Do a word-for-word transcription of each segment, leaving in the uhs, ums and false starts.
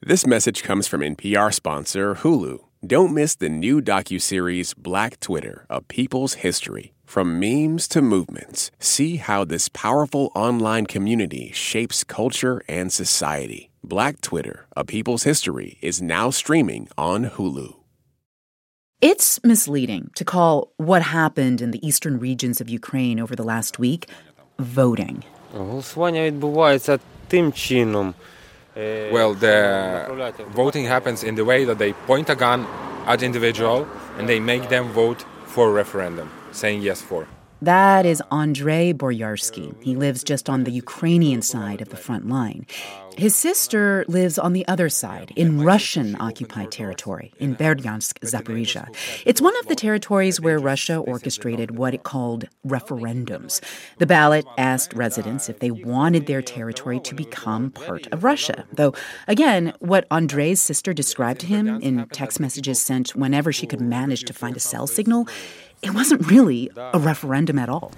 This message comes from N P R sponsor Hulu. Don't miss the new docuseries Black Twitter, A People's History. From memes to movements, see how this powerful online community shapes culture and society. Black Twitter, A People's History is now streaming on Hulu. It's misleading to call what happened in the eastern regions of Ukraine over the last week voting. Голосування відбувається тим чином. Well, the voting happens in the way that they point a gun at individual and they make them vote for a referendum, saying yes for. That is Andrei Boyarsky. He lives just on the Ukrainian side of the front line. His sister lives on the other side, in Russian-occupied territory, in Berdyansk, Zaporizhia. It's one of the territories where Russia orchestrated what it called referendums. The ballot asked residents if they wanted their territory to become part of Russia. Though, again, what Andrei's sister described to him in text messages sent whenever she could manage to find a cell signal, it wasn't really a referendum at all.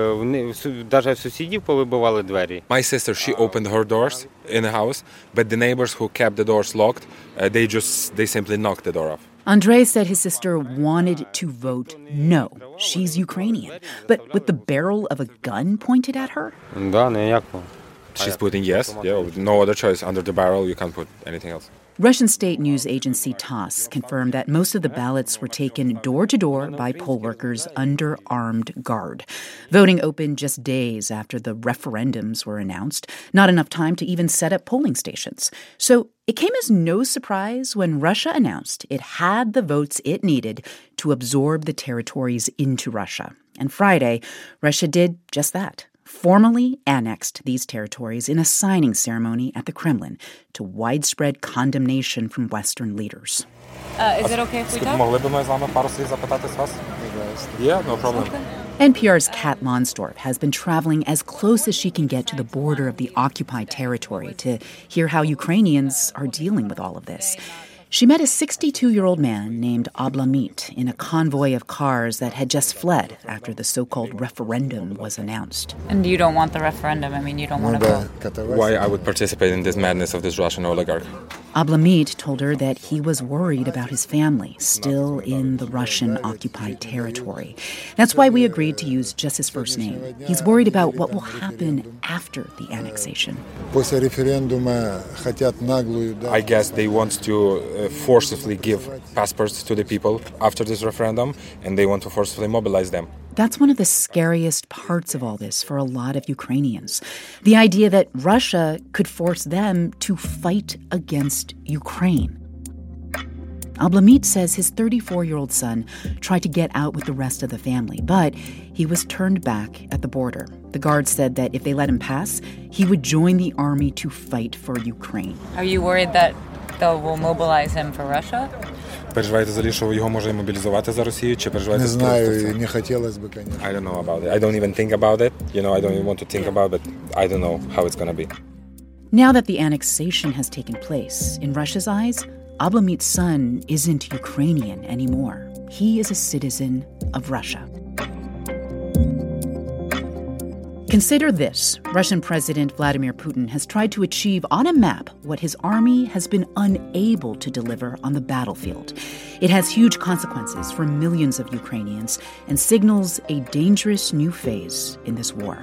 My sister, she opened her doors in the house, but the neighbors who kept the doors locked, uh, they just, they simply knocked the door off. Andrei said his sister wanted to vote no. She's Ukrainian. But with the barrel of a gun pointed at her? She's putting yes. Yeah, with no other choice. Under the barrel, you can't put anything else. Russian state news agency TASS confirmed that most of the ballots were taken door-to-door by poll workers under armed guard. Voting opened just days after the referendums were announced, not enough time to even set up polling stations. So it came as no surprise when Russia announced it had the votes it needed to absorb the territories into Russia. And Friday, Russia did just that. Formally annexed these territories in a signing ceremony at the Kremlin to widespread condemnation from Western leaders. Uh, is it okay if we talk? Yeah, no problem. N P R's Kat Lonsdorf has been traveling as close as she can get to the border of the occupied territory to hear how Ukrainians are dealing with all of this. She met a sixty-two-year-old man named Ablamit in a convoy of cars that had just fled after the so-called referendum was announced. And you don't want the referendum? I mean, you don't want to vote? Why I would participate in this madness of this Russian oligarch? Ablamit told her that he was worried about his family still in the Russian-occupied territory. That's why we agreed to use just his first name. He's worried about what will happen after the annexation. I guess they want to uh, forcibly give passports to the people after this referendum, and they want to forcibly mobilize them. That's one of the scariest parts of all this for a lot of Ukrainians. The idea that Russia could force them to fight against Ukraine. Ablamit says his thirty-four-year-old son tried to get out with the rest of the family, but he was turned back at the border. The guards said that if they let him pass, he would join the army to fight for Ukraine. Are you worried that they will mobilize him for Russia? Переживаєте взагалі, що його може мобілізувати за Росію, чи переживаєте? Не знаю, не хотілося б, конечно. I don't know about it. I don't even think about it. You know, I don't even want to think about it. I don't know how it's going to be. Now that the annexation has taken place, in Russia's eyes, Ablamit's son isn't Ukrainian anymore. He is a citizen of Russia. Consider this. Russian President Vladimir Putin has tried to achieve on a map what his army has been unable to deliver on the battlefield. It has huge consequences for millions of Ukrainians and signals a dangerous new phase in this war.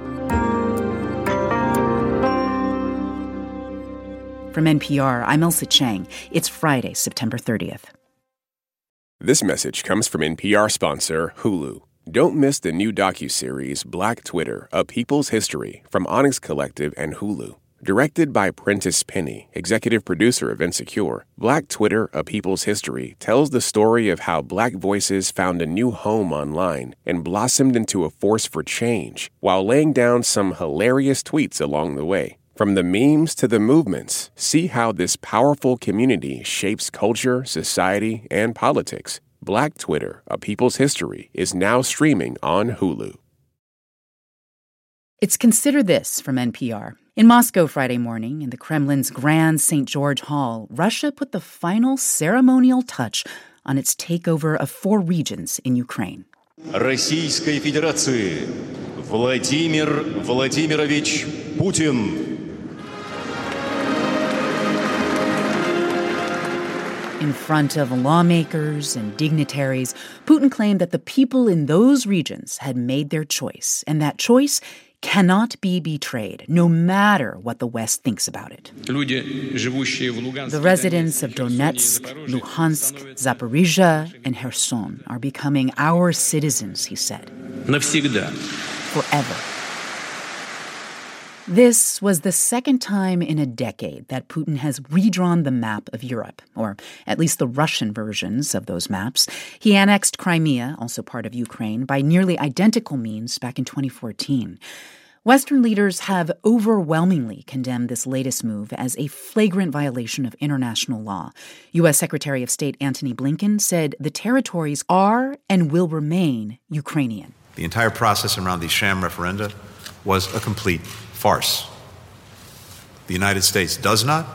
From N P R, I'm Ailsa Chang. It's Friday, September thirtieth. This message comes from N P R sponsor Hulu. Don't miss the new docuseries Black Twitter, A People's History from Onyx Collective and Hulu. Directed by Prentice Penny, executive producer of Insecure, Black Twitter, A People's History tells the story of how Black voices found a new home online and blossomed into a force for change while laying down some hilarious tweets along the way. From the memes to the movements, see how this powerful community shapes culture, society, and politics. Black Twitter, A People's History is now streaming on Hulu. It's Consider This from N P R. In Moscow Friday morning, in the Kremlin's Grand Saint George Hall, Russia put the final ceremonial touch on its takeover of four regions in Ukraine. Российской Федерации Владимир Владимирович Путин. In front of lawmakers and dignitaries, Putin claimed that the people in those regions had made their choice, and that choice cannot be betrayed, no matter what the West thinks about it. The residents of Donetsk, Luhansk, Zaporizhia, and Kherson are becoming our citizens, he said. Навсегда. Forever. This was the second time in a decade that Putin has redrawn the map of Europe, or at least the Russian versions of those maps. He annexed Crimea, also part of Ukraine, by nearly identical means back in twenty fourteen. Western leaders have overwhelmingly condemned this latest move as a flagrant violation of international law. U S. Secretary of State Antony Blinken said the territories are and will remain Ukrainian. The entire process around these sham referenda was a complete farce. The United States does not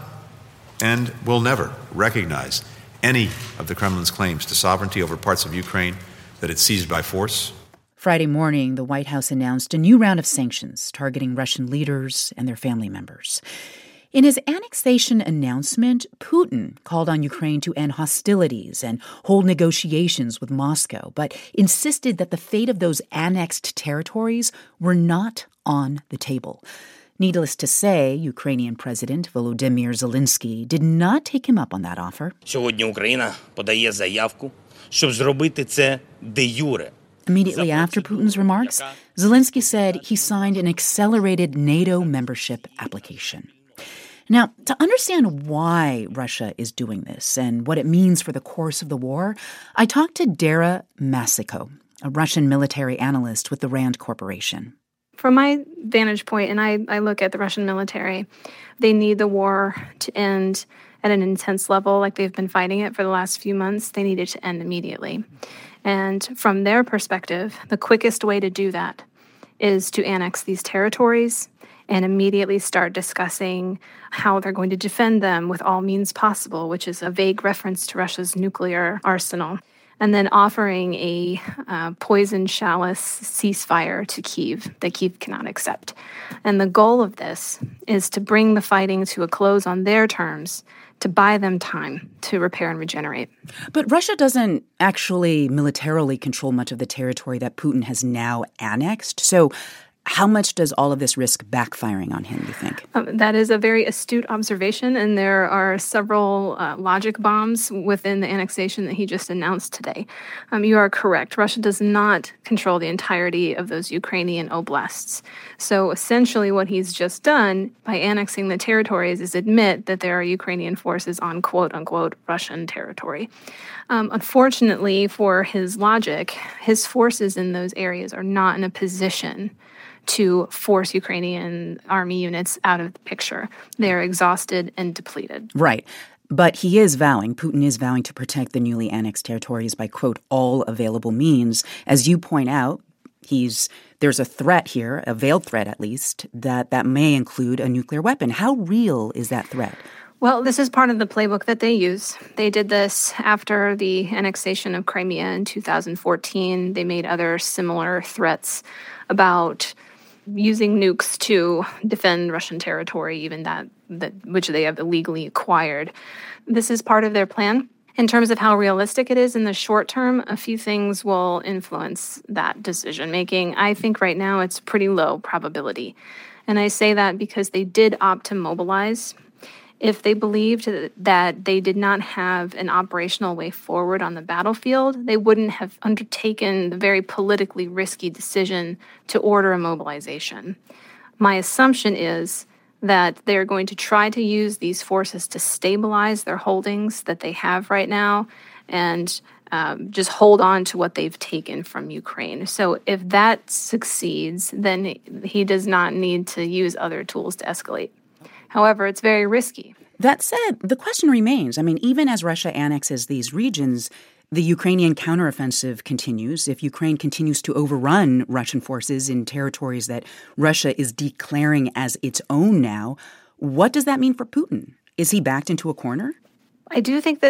and will never recognize any of the Kremlin's claims to sovereignty over parts of Ukraine that it seized by force. Friday morning, the White House announced a new round of sanctions targeting Russian leaders and their family members. In his annexation announcement, Putin called on Ukraine to end hostilities and hold negotiations with Moscow, but insisted that the fate of those annexed territories were not on the table. Needless to say, Ukrainian President Volodymyr Zelensky did not take him up on that offer. Сьогодні Україна подає заявку, щоб зробити це де-юре. Immediately after Putin's remarks, Zelensky said he signed an accelerated NATO membership application. Now, to understand why Russia is doing this and what it means for the course of the war, I talked to Dara Masiko, a Russian military analyst with the RAND Corporation. From my vantage point, and I, I look at the Russian military, they need the war to end at an intense level like they've been fighting it for the last few months. They need it to end immediately. And from their perspective, the quickest way to do that is to annex these territories and immediately start discussing how they're going to defend them with all means possible, which is a vague reference to Russia's nuclear arsenal, and then offering a uh, poison chalice ceasefire to Kyiv that Kyiv cannot accept. And the goal of this is to bring the fighting to a close on their terms, to buy them time to repair and regenerate. But Russia doesn't actually militarily control much of the territory that Putin has now annexed. So how much does all of this risk backfiring on him, you think? Um, that is a very astute observation, and there are several uh, logic bombs within the annexation that he just announced today. Um, you are correct. Russia does not control the entirety of those Ukrainian oblasts. So essentially what he's just done by annexing the territories is admit that there are Ukrainian forces on quote-unquote Russian territory. Um, unfortunately for his logic, his forces in those areas are not in a position to force Ukrainian army units out of the picture. They're exhausted and depleted. Right. But he is vowing, Putin is vowing to protect the newly annexed territories by, quote, all available means. As you point out, he's there's a threat here, a veiled threat at least, that that may include a nuclear weapon. How real is that threat? Well, this is part of the playbook that they use. They did this after the annexation of Crimea in two thousand fourteen. They made other similar threats about using nukes to defend Russian territory, even that, that which they have illegally acquired. This is part of their plan. In terms of how realistic it is in the short term, a few things will influence that decision-making. I think right now it's pretty low probability. And I say that because they did opt to mobilize. If they believed that they did not have an operational way forward on the battlefield, they wouldn't have undertaken the very politically risky decision to order a mobilization. My assumption is that they're going to try to use these forces to stabilize their holdings that they have right now and um, just hold on to what they've taken from Ukraine. So if that succeeds, then he does not need to use other tools to escalate. However, it's very risky. That said, the question remains. I mean, even as Russia annexes these regions, the Ukrainian counteroffensive continues. If Ukraine continues to overrun Russian forces in territories that Russia is declaring as its own now, what does that mean for Putin? Is he backed into a corner? I do think that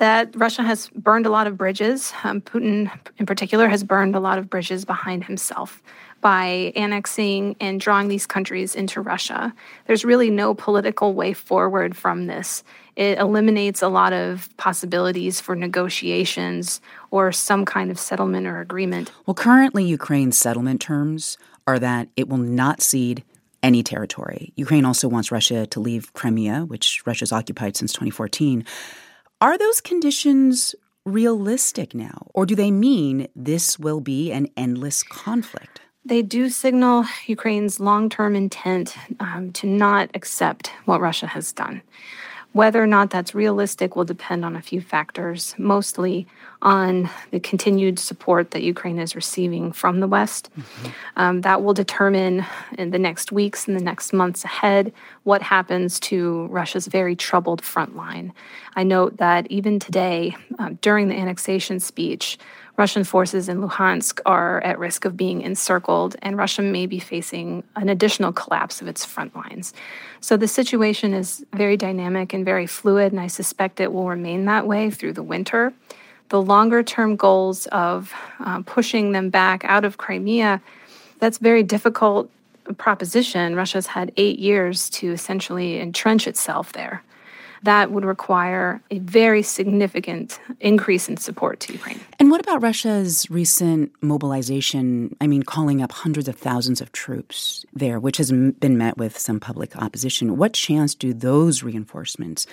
that Russia has burned a lot of bridges. Um, Putin, in particular, has burned a lot of bridges behind himself by annexing and drawing these countries into Russia. There's really no political way forward from this. It eliminates a lot of possibilities for negotiations or some kind of settlement or agreement. Well, currently, Ukraine's settlement terms are that it will not cede any territory. Ukraine also wants Russia to leave Crimea, which Russia's occupied since twenty fourteen. Are those conditions realistic now, or do they mean this will be an endless conflict? They do signal Ukraine's long-term intent um, to not accept what Russia has done. Whether or not that's realistic will depend on a few factors, mostly on the continued support that Ukraine is receiving from the West. Mm-hmm. Um, that will determine in the next weeks and the next months ahead what happens to Russia's very troubled front line. I note that even today, uh, during the annexation speech, Russian forces in Luhansk are at risk of being encircled, and Russia may be facing an additional collapse of its front lines. So the situation is very dynamic and very fluid, and I suspect it will remain that way through the winter. The longer-term goals of uh, pushing them back out of Crimea, that's a very difficult proposition. Russia's had eight years to essentially entrench itself there. That would require a very significant increase in support to Ukraine. And what about Russia's recent mobilization, I mean, calling up hundreds of thousands of troops there, which has been met with some public opposition? What chance do those reinforcements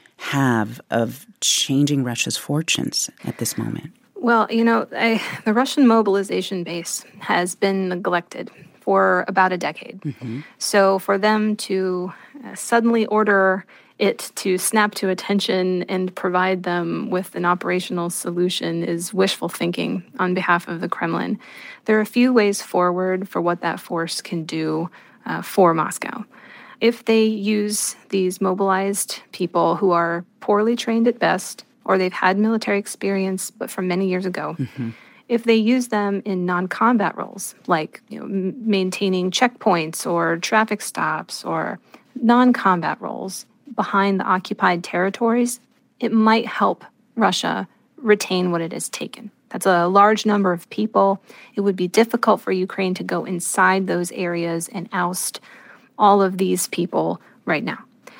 have of changing Russia's fortunes at this moment? Well, you know, I, the Russian mobilization base has been neglected for about a decade. Mm-hmm. So for them to uh, suddenly order it to snap to attention and provide them with an operational solution is wishful thinking on behalf of the Kremlin. There are a few ways forward for what that force can do uh, for Moscow. If they use these mobilized people who are poorly trained at best, or they've had military experience but from many years ago, mm-hmm. if they use them in non-combat roles, like you know, m- maintaining checkpoints or traffic stops or non-combat roles, behind the occupied territories, it might help Russia retain what it has taken. That's a large number of people. It would be difficult for Ukraine to go inside those areas and oust all of these people right now.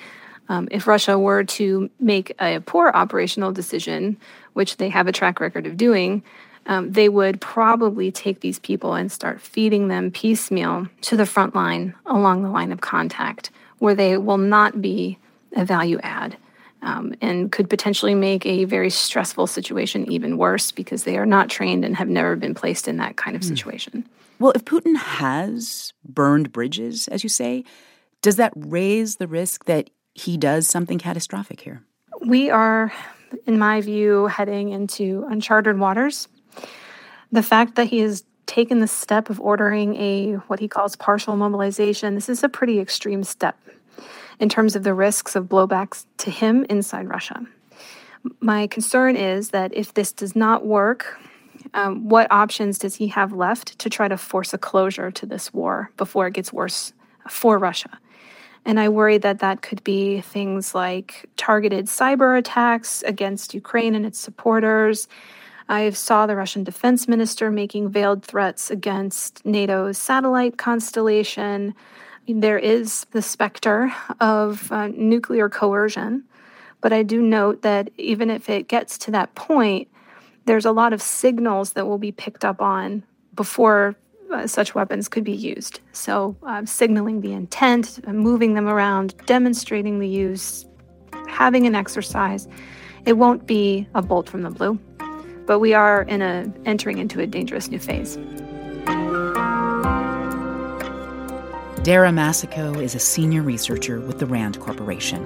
Um, if Russia were to make a poor operational decision, which they have a track record of doing, um, they would probably take these people and start feeding them piecemeal to the front line along the line of contact, where they will not be a value add um, and could potentially make a very stressful situation even worse because they are not trained and have never been placed in that kind of situation. Well, if Putin has burned bridges, as you say, does that raise the risk that he does something catastrophic here? We are, in my view, heading into uncharted waters. The fact that he has taken the step of ordering a what he calls partial mobilization, this is a pretty extreme step in terms of the risks of blowbacks to him inside Russia. My concern is that if this does not work, um, what options does he have left to try to force a closure to this war before it gets worse for Russia? And I worry that that could be things like targeted cyber attacks against Ukraine and its supporters. I saw the Russian defense minister making veiled threats against NATO's satellite constellation. There is the specter of uh, nuclear coercion, but I do note that even if it gets to that point, there's a lot of signals that will be picked up on before uh, such weapons could be used. So uh, signaling the intent, uh, moving them around, demonstrating the use, having an exercise. It won't be a bolt from the blue, but we are in a entering into a dangerous new phase. Dara Masako is a senior researcher with the RAND Corporation.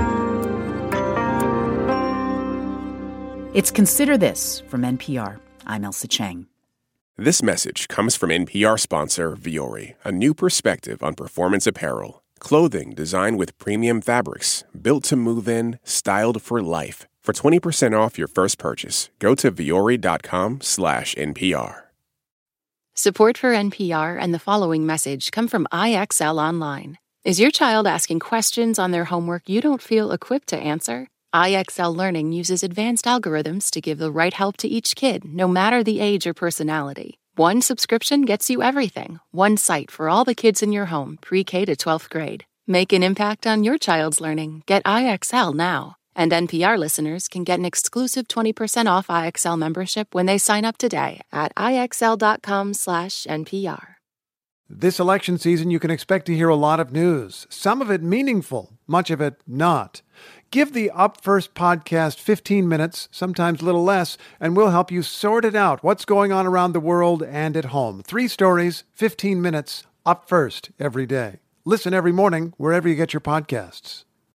It's Consider This from N P R. I'm Elsa Chang. This message comes from N P R sponsor Vuori, a new perspective on performance apparel. Clothing designed with premium fabrics, built to move in, styled for life. For twenty percent off your first purchase, go to vuori.com slash NPR. Support for N P R and the following message come from I X L Online. Is your child asking questions on their homework you don't feel equipped to answer? I X L Learning uses advanced algorithms to give the right help to each kid, no matter the age or personality. One subscription gets you everything. One site for all the kids in your home, pre-K to twelfth grade. Make an impact on your child's learning. Get I X L now. And N P R listeners can get an exclusive twenty percent off I X L membership when they sign up today at IXL.com slash NPR. This election season, you can expect to hear a lot of news. Some of it meaningful, much of it not. Give the Up First podcast fifteen minutes, sometimes a little less, and we'll help you sort it out. What's going on around the world and at home? Three stories, fifteen minutes, Up First every day. Listen every morning wherever you get your podcasts.